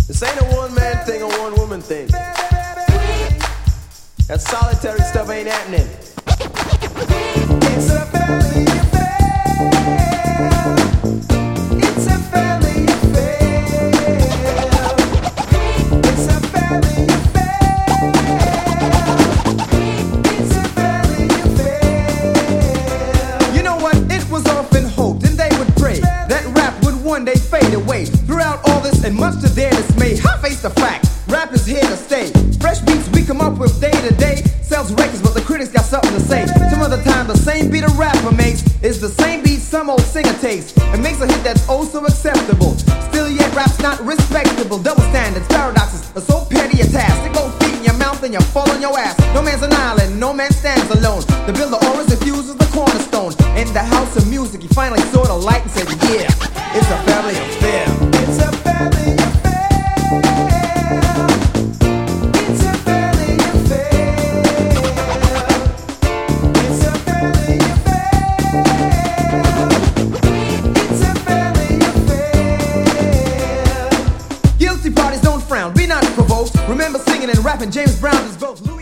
This ain't a one-man thing or one-woman thing. That solitary stuff ain't happening. It's a family affair. It's a family affair. It's a family affair. It's a family affair. You know what? It was often hoped, and they would pray, that rap would one day fade away. Throughout all this, and much to their dismay, I face the fact, rap is here to stay. Fresh beats we come up with day to day. Sells records, but the critics got something to say. Some of the time, the same beat a rapper makes is the same beat some old singer takes and makes a hit that's oh so acceptable. Still yet, rap's not respectable. Double standards, paradoxes are so petty a task. They go feet in your mouth and you fall on your ass. No man's an island, no man stands alone. The builder always refuses the cornerstone. In the house of music, he finally saw the light and said, yeah, it's a family affair. It's a family affair. Remember singing and rapping James Brown is both.